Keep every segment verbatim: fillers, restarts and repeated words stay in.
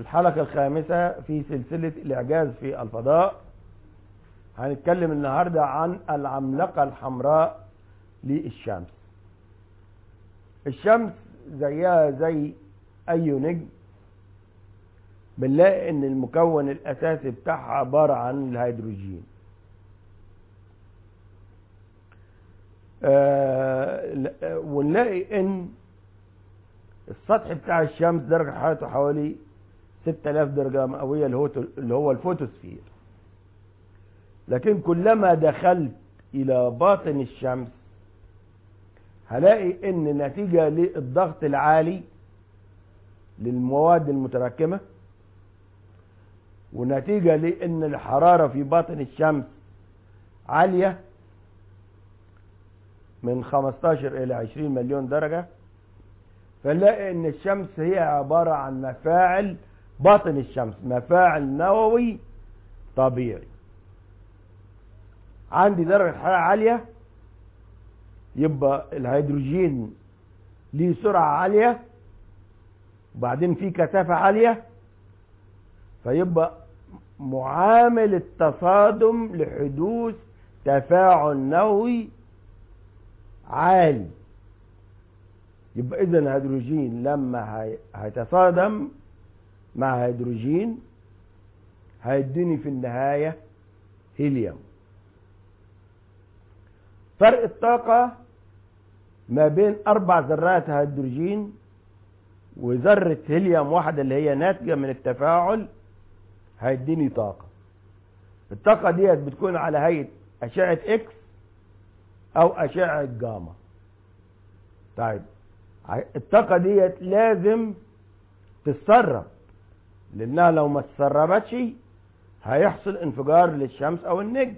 الحلقة الخامسة في سلسلة الإعجاز في الفضاء. هنتكلم النهاردة عن العملاقة الحمراء للشمس. الشمس زيها زي أي نجم، بنلاقي إن المكون الأساسي بتاعها عبارة عن الهيدروجين. آه ونلاقي إن السطح بتاع الشمس درجة حرارته حوالي ستة آلاف درجة مئوية اللي هو الفوتوسفير. لكن كلما دخلت إلى باطن الشمس هلاقي إن نتيجة للضغط العالي للمواد المتراكمة، ونتيجة لأن الحرارة في باطن الشمس عالية من خمستاشر إلى عشرين مليون درجة، فنلاقي ان الشمس هي عبارة عن مفاعل باطن الشمس، مفاعل نووي طبيعي. عندي درجة حرارة عالية، يبقى الهيدروجين ليه سرعة عالية، وبعدين في كثافة عالية، فيبقى معامل التصادم لحدوث تفاعل نووي عالي. يبقى إذا الهيدروجين لما هيتصادم مع هيدروجين هيديني في النهاية هيليوم. فرق الطاقة ما بين أربع ذرات هيدروجين وذرة هيليوم واحدة اللي هي ناتجة من التفاعل هيديني طاقة. الطاقة ديت بتكون على هيئة أشعة إكس أو أشعة جاما. طيب الطاقة ديت لازم تتسرب، لأنها لو ما تسربتش هيحصل انفجار للشمس أو النجم.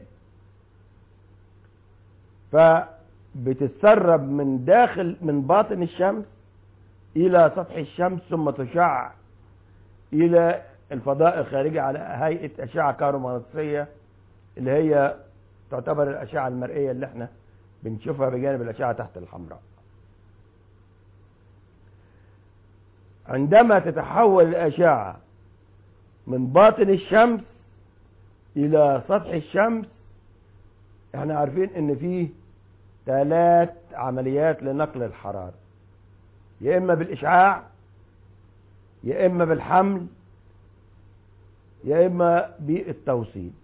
فبتتسرب من داخل من باطن الشمس إلى سطح الشمس، ثم تشع إلى الفضاء الخارجي على هيئة أشعة كهرومغناطيسية اللي هي تعتبر الأشعة المرئية اللي احنا بنشوفها بجانب الأشعة تحت الحمراء. عندما تتحول الأشعة من باطن الشمس إلى سطح الشمس، احنا عارفين ان فيه ثلاث عمليات لنقل الحرارة، يا إما بالإشعاع، يا إما بالحمل، يا إما بالتوصيل.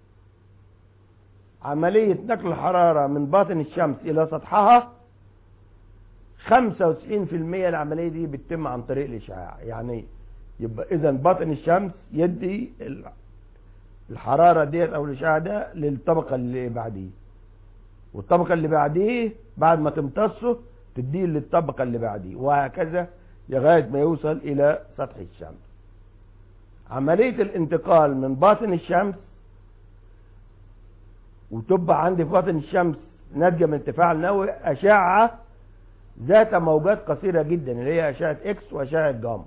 عملية نقل الحرارة من باطن الشمس إلى سطحها خمسة وتسعين بالمئة العملية دي بتتم عن طريق الإشعاع. يعني يبقى إذا باطن الشمس يدي الحرارة ديت أو الإشعاع ده للطبقة اللي بعديه، والطبقة اللي بعديه بعد ما تمتصه تديه للطبقة اللي بعديه، وهكذا لغاية ما يوصل إلى سطح الشمس. عملية الانتقال من باطن الشمس وتبقى عندي في باطن الشمس ناتجة من التفاعل النووي أشعة ذات موجات قصيرة جدا اللي هي أشعة إكس وأشعة جاما،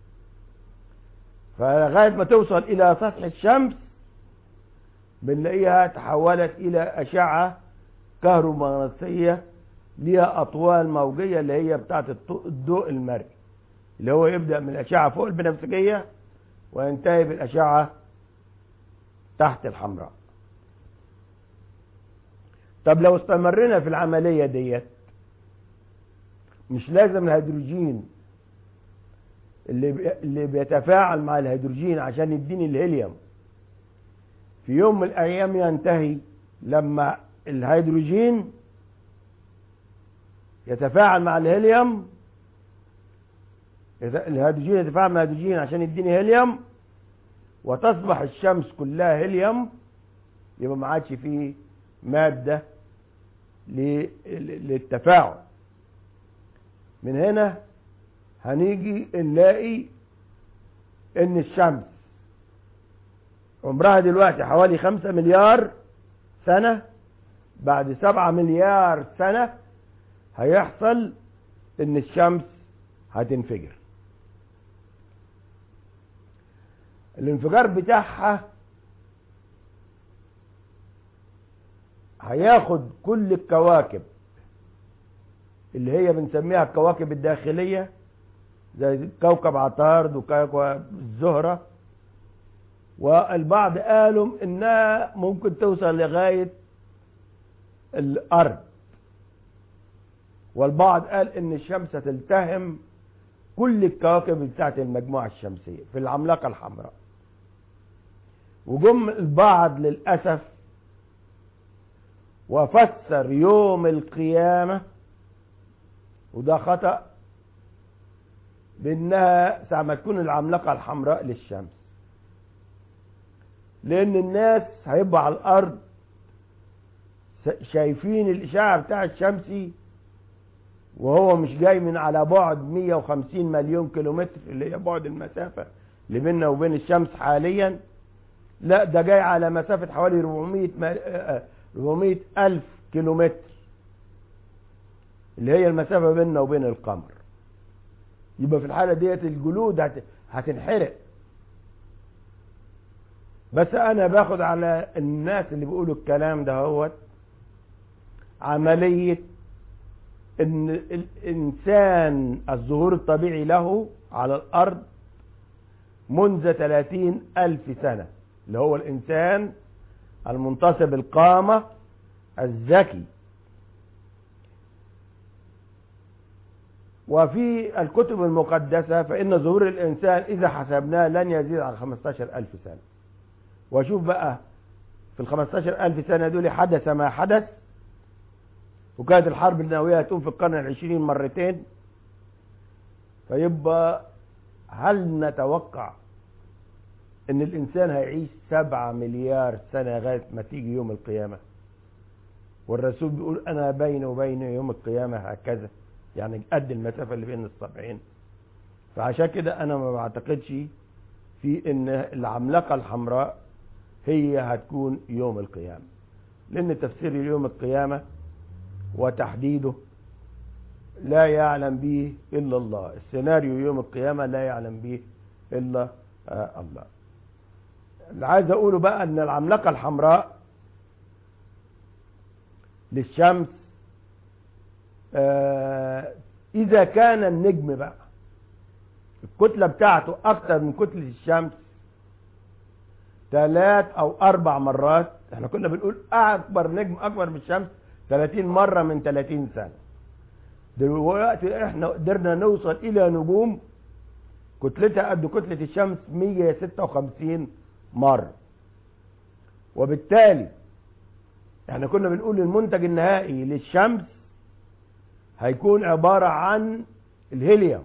فلغاية ما توصل إلى سطح الشمس بنلاقيها تحولت إلى أشعة كهرومغناطيسية ليها أطوال موجية اللي هي بتاعة الضوء المرئي، اللي هو يبدأ من الأشعة فوق البنفسجية وينتهي بالأشعة تحت الحمراء. طب لو استمرنا في العملية ديت، مش لازم الهيدروجين اللي اللي بيتفاعل مع الهيدروجين عشان يديني الهيليوم في يوم من الأيام ينتهي لما الهيدروجين يتفاعل مع الهيليوم، الهيدروجين يتفاعل مع الهيدروجين عشان يديني هيليوم وتصبح الشمس كلها هيليوم، يبقى ما عادش فيه مادة للتفاعل. من هنا هنيجي نلاقي ان الشمس عمرها دلوقتي حوالي خمسة مليار سنة، بعد سبعة مليار سنة هيحصل ان الشمس هتنفجر. الانفجار بتاعها هياخد كل الكواكب اللي هي بنسميها الكواكب الداخلية زي كوكب عطارد وكوكب الزهرة، والبعض قالوا انها ممكن توصل لغاية الارض، والبعض قال ان الشمس تلتهم كل الكواكب بتاعت المجموعة الشمسية في العملاقة الحمراء. وجم البعض للأسف وفسر يوم القيامة، وده خطأ، بأنها ساعة ما تكون العملاقة الحمراء للشمس، لأن الناس هيبقوا على الأرض شايفين الإشعاع بتاع الشمسي وهو مش جاي من على بعد مية وخمسين مليون كيلومتر اللي هي بعد المسافة اللي بيننا وبين الشمس حاليا، لا ده جاي على مسافة حوالي أربعمية ألف كيلومتر اللي هي المسافة بيننا وبين القمر. يبقى في الحالة ديت الجلود هتنحرق. بس انا باخد على الناس اللي بيقولوا الكلام ده هو عملية ان الانسان الظهور الطبيعي له على الارض منذ ثلاثين الف سنة، اللي هو الانسان المنتصب القامة الذكي. وفي الكتب المقدسة فإن ظهور الإنسان إذا حسبناه لن يزيد عن خمستاشر ألف سنة. وشوف بقى في الخمستاشر ألف سنة دول حدث ما حدث، وكانت الحرب النووية هتقوم في القرن العشرين مرتين. فيبقى هل نتوقع ان الانسان هيعيش سبعة مليار سنة لغاية ما تيجي يوم القيامة؟ والرسول بيقول انا بين وبين يوم القيامة هكذا، يعني قد المسافة اللي بين الصبعين. فعشان كده انا ما بعتقدش في ان العملاقة الحمراء هي هتكون يوم القيامة، لان تفسير يوم القيامة وتحديده لا يعلم به الا الله. السيناريو يوم القيامة لا يعلم به الا آه الله. اللي عايز اقوله بقى ان العملاقة الحمراء للشمس آه اذا كان النجم بقى الكتلة بتاعته اكتر من كتلة الشمس ثلاث او اربع مرات، احنا كنا بنقول اكبر نجم اكبر من الشمس ثلاثين مرة من ثلاثين سنة. دلوقتي احنا قدرنا نوصل الى نجوم كتلتها قد كتلة الشمس مية وستة وخمسين مرة. وبالتالي احنا كنا بنقول المنتج النهائي للشمس هيكون عبارة عن الهيليوم.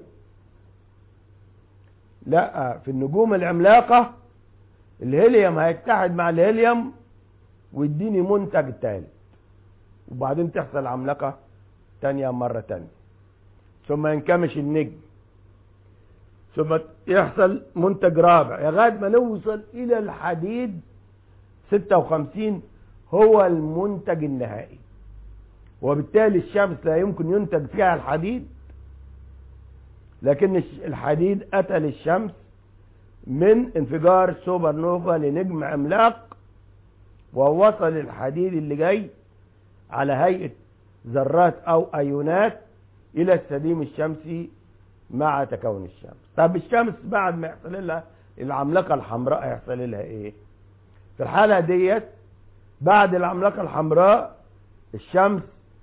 لا، في النجوم العملاقة الهيليوم هيتحد مع الهيليوم ويديني منتج ثالث، وبعدين تحصل عملاقة تانية مرة تانية، ثم ينكمش النجم، ثم يحصل منتج رابع لغاية ما نوصل إلى الحديد ستة وخمسين هو المنتج النهائي. وبالتالي الشمس لا يمكن ينتج فيها الحديد، لكن الحديد أتى للشمس من انفجار سوبر نوفا لنجم عملاق، ووصل الحديد اللي جاي على هيئة ذرات أو أيونات إلى السديم الشمسي مع تكون الشمس. طب الشمس بعد ما يحصل لها العملاقة الحمراء هيحصل لها إيه؟ في الحالة ديت بعد العملاقة الحمراء الشمس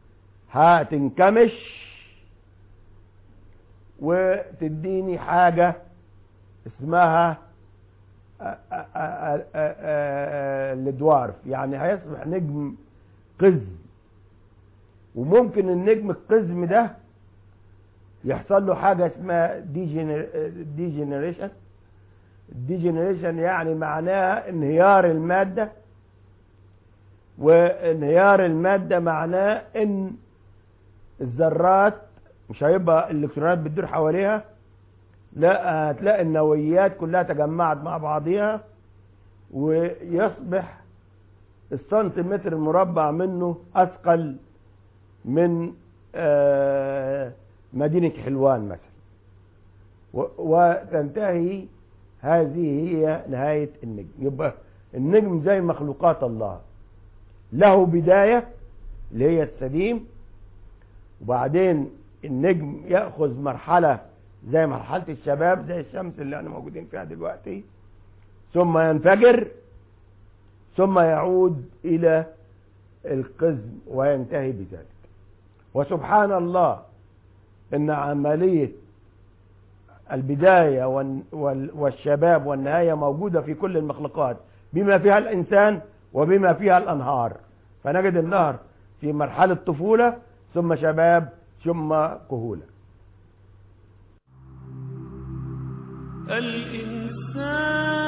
هتنكمش وتديني حاجة اسمها الدوارف، يعني هيصبح نجم قزم. وممكن النجم القزم ده يحصل له حاجة اسمها ديجنريشن. الديجنريشن يعني معناها انهيار المادة، وانهيار المادة معناه ان الذرات مش هيبقى الالكترونات بتدور حواليها، لا هتلاقي النوويات كلها تجمعت مع بعضها، ويصبح السنتيمتر المربع منه اثقل من مدينة حلوان مثلا، وتنتهي هذه هي نهاية النجم. يبقى النجم زي مخلوقات الله، له بداية اللي هي السديم، وبعدين النجم يأخذ مرحلة زي مرحلة الشباب زي الشمس اللي احنا موجودين فيها دلوقتي، ثم ينفجر ثم يعود إلى القزم وينتهي بذلك. وسبحان الله إن عملية البداية والشباب والنهاية موجودة في كل المخلوقات بما فيها الإنسان وبما فيها الأنهار. فنجد النهر في مرحلة طفولة ثم شباب ثم كهولة. الإنسان